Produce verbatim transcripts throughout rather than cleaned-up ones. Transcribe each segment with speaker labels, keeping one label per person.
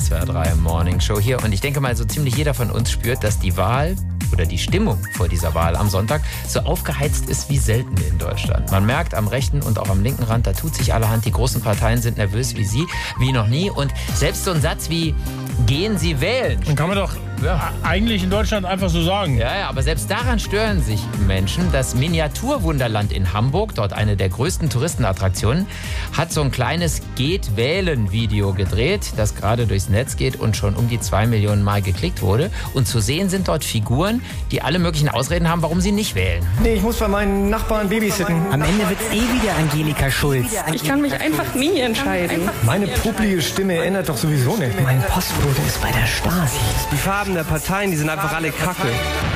Speaker 1: S W R drei Morning Show hier. Und ich denke mal, so ziemlich jeder von uns spürt, dass die Wahl oder die Stimmung vor dieser Wahl am Sonntag so aufgeheizt ist wie selten in Deutschland. Man merkt am rechten und auch am linken Rand, da tut sich allerhand. Die großen Parteien sind nervös wie sie, wie noch nie. Und selbst so ein Satz wie "Gehen Sie wählen"
Speaker 2: Dann kann man doch ja. eigentlich in Deutschland einfach so sagen.
Speaker 1: Ja, ja, aber selbst daran stören sich Menschen. Das Miniaturwunderland in Hamburg, dort eine der größten Touristenattraktionen, hat so ein kleines Geht-Wählen-Video gedreht, das gerade durchs Netz geht und schon um die zwei Millionen Mal geklickt wurde. Und zu sehen sind dort Figuren, die alle möglichen Ausreden haben, warum sie nicht wählen.
Speaker 3: Nee, ich muss bei meinen Nachbarn babysitten.
Speaker 4: Am Ende wird's eh wieder Angelika Schulz.
Speaker 5: Ich kann mich einfach nie entscheiden.
Speaker 3: Meine publige Stimme ändert doch sowieso nicht.
Speaker 4: Mein Postbote ist bei der Stasi.
Speaker 6: Die Farben der Parteien, die sind einfach alle kacke.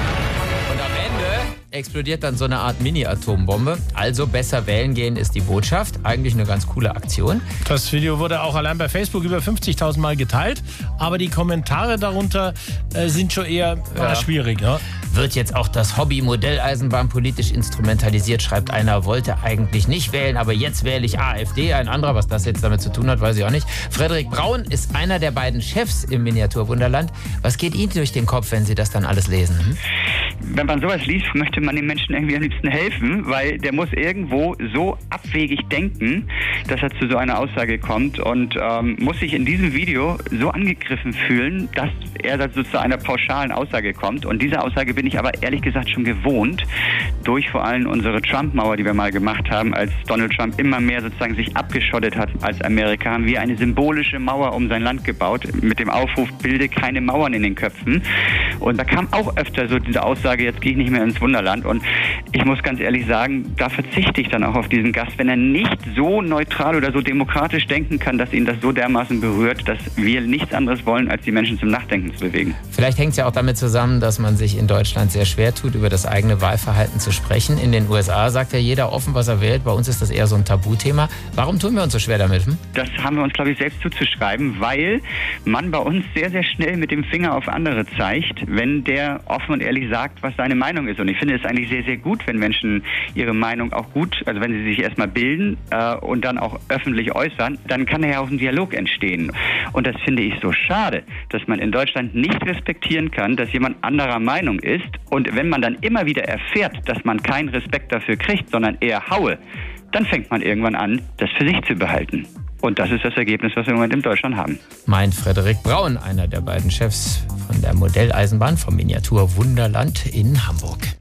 Speaker 1: Und am Ende explodiert dann so eine Art Mini-Atombombe. Also besser wählen gehen ist die Botschaft. Eigentlich eine ganz coole Aktion.
Speaker 2: Das Video wurde auch allein bei Facebook über fünfzigtausend Mal geteilt. Aber die Kommentare darunter äh, sind schon eher
Speaker 1: Ja.
Speaker 2: äh, schwierig. Ne?
Speaker 1: Wird jetzt auch das Hobby Modelleisenbahn politisch instrumentalisiert, schreibt einer, wollte eigentlich nicht wählen, aber jetzt wähle ich AfD. Ein anderer, was das jetzt damit zu tun hat, weiß ich auch nicht. Frederik Braun ist einer der beiden Chefs im Miniaturwunderland. Was geht Ihnen durch den Kopf, wenn Sie das dann alles lesen? Hm?
Speaker 7: Wenn man sowas liest, möchte man den Menschen irgendwie am liebsten helfen, weil der muss irgendwo so abwegig denken, dass er zu so einer Aussage kommt und ähm, muss sich in diesem Video so angegriffen fühlen, dass er dazu zu einer pauschalen Aussage kommt. Und diese Aussage bin ich aber ehrlich gesagt schon gewohnt, durch vor allem unsere Trump-Mauer, die wir mal gemacht haben, als Donald Trump immer mehr sozusagen sich abgeschottet hat als Amerika, haben wir eine symbolische Mauer um sein Land gebaut, mit dem Aufruf, bilde keine Mauern in den Köpfen. Und da kam auch öfter so diese Aussage, jetzt gehe ich nicht mehr ins Wunderland. Und ich muss ganz ehrlich sagen, da verzichte ich dann auch auf diesen Gast, wenn er nicht so neutral oder so demokratisch denken kann, dass ihn das so dermaßen berührt, dass wir nichts anderes wollen, als die Menschen zum Nachdenken zu bewegen.
Speaker 1: Vielleicht hängt es ja auch damit zusammen, dass man sich in Deutschland sehr schwer tut, über das eigene Wahlverhalten zu sprechen. In den U S A sagt ja jeder offen, was er wählt. Bei uns ist das eher so ein Tabuthema. Warum tun wir uns so schwer damit? Hm?
Speaker 7: Das haben wir uns, glaube ich, selbst zuzuschreiben, weil man bei uns sehr, sehr schnell mit dem Finger auf andere zeigt, wenn der offen und ehrlich sagt, was seine Meinung ist. Und ich finde es eigentlich sehr, sehr gut, wenn Menschen ihre Meinung auch gut, also wenn sie sich erstmal bilden äh, und dann auch öffentlich äußern, dann kann ja auch ein Dialog entstehen. Und das finde ich so schade, dass man in Deutschland nicht respektieren kann, dass jemand anderer Meinung ist. Und wenn man dann immer wieder erfährt, dass man keinen Respekt dafür kriegt, sondern eher haue, dann fängt man irgendwann an, das für sich zu behalten. Und das ist das Ergebnis, was wir im Moment in Deutschland haben.
Speaker 1: Meint Frederik Braun, einer der beiden Chefs von der Modelleisenbahn vom Miniaturwunderland in Hamburg.